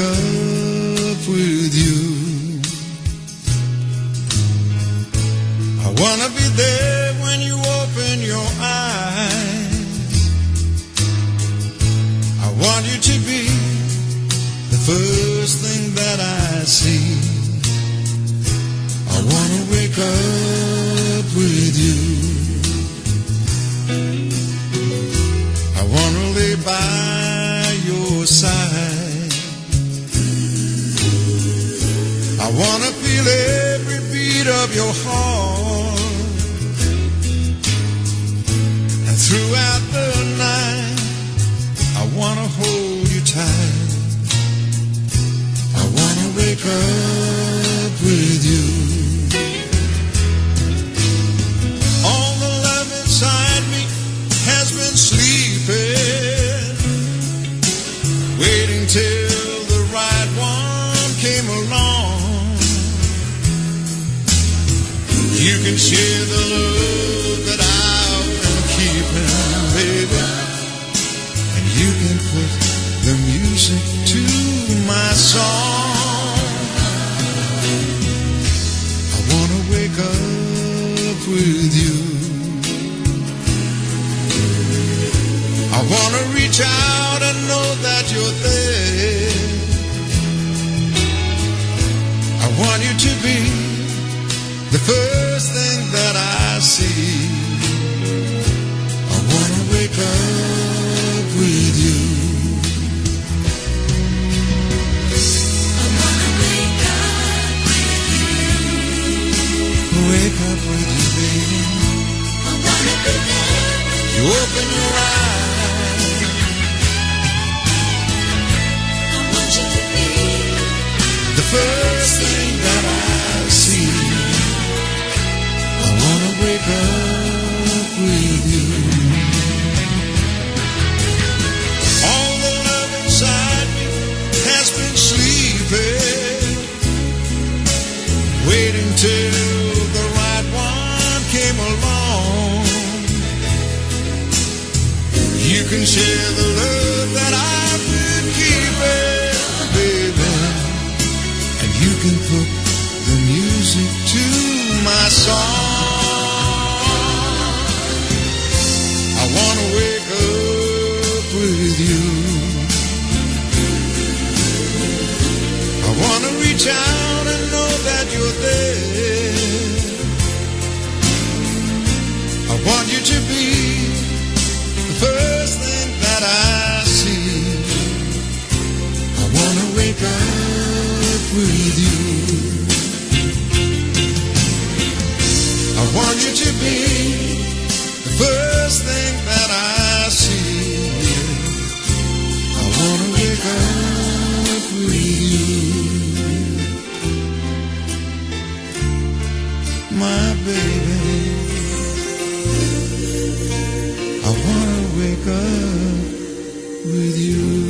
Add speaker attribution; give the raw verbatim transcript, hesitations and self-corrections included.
Speaker 1: up with you. I wanna be there when you open your eyes. I want you to be the first thing that I see. I wanna wake up with you. I wanna lay by your side. I wanna feel every beat of your heart. And throughout the night, I wanna hold you tight. I wanna wake up with you. All the love inside me has been sleeping, waiting till the right one came along. You can share the love that I've been keeping, baby, and you can put the music to my song. I wanna wake up with you. I wanna reach out and know that you're there. I want you to be the first thing that I see. I wanna wake up with you.
Speaker 2: I wanna wake up with you.
Speaker 1: Wake up with you, baby.
Speaker 2: I wanna be there.
Speaker 1: You open your eyes.
Speaker 2: I want you to be
Speaker 1: The first thing that I see. I wanna wake up with you. All the love inside me has been sleeping, waiting till the right one came along. You can share the love that I've been keeping, baby, and you can put the music to my song. I wanna wake up with you. I wanna reach out and know that you're there. I want you to be the first thing that I see. I wanna wake up with you. I want you to be the first thing that I see. I wanna wake up with you, my baby. I wanna wake up with you.